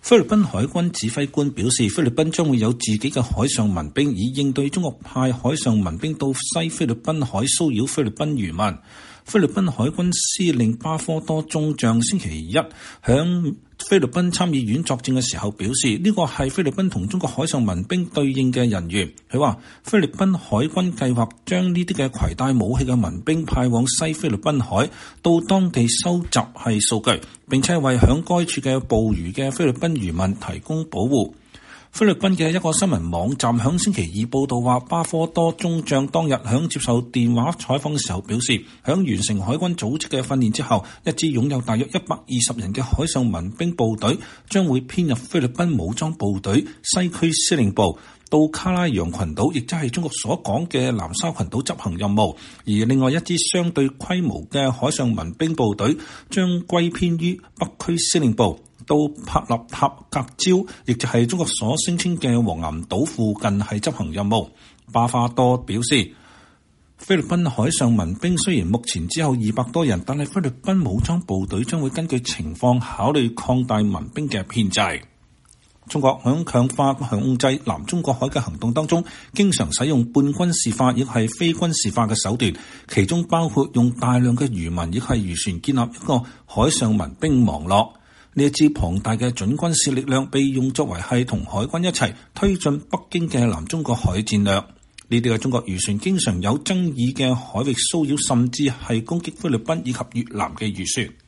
菲律賓海軍指揮官表示，菲律賓將會有自己嘅海上民兵，以應對中國派海上民兵到西菲律賓海騷擾菲律賓漁民。菲律賓海軍司令巴科多中將星期一響菲律賓參議院作證嘅時候表示，呢個係菲律賓同中國海上民兵對應嘅人員。佢話菲律賓海軍計劃將呢啲嘅攜帶武器嘅民兵派往西菲律賓海，到當地收集係數據，並且為響該處嘅捕魚嘅菲律賓漁民提供保護。菲律賓嘅一個新聞網站響星期二報道話，巴科多中將當日響接受電話採訪嘅時候表示，響完成海軍組織嘅訓練之後，一支擁有大約120人嘅海上民兵部隊將會編入菲律賓武裝部隊西區司令部，到卡拉揚群島，亦即係中國所講嘅南沙群島執行任務。而另外一支相對規模嘅海上民兵部隊將歸編於北區司令部，到帕納塔格礁，亦就係中國所聲稱嘅黃岩島附近係執行任務。巴科多表示，菲律賓海上民兵雖然目前只有200多人，但係菲律賓武裝部隊將會根據情況考慮擴大民兵嘅編制。中國響強化控制南中國海嘅行動當中，經常使用半軍事化亦係非軍事化嘅手段，其中包括用大量嘅漁民亦係漁船建立一個海上民兵網絡。呢一支龐大嘅準軍事力量被用作為係同海軍一齊推進北京嘅南中國海戰略。呢啲嘅中國漁船經常有爭議嘅海域騷擾，甚至係攻擊菲律賓以及越南嘅漁船。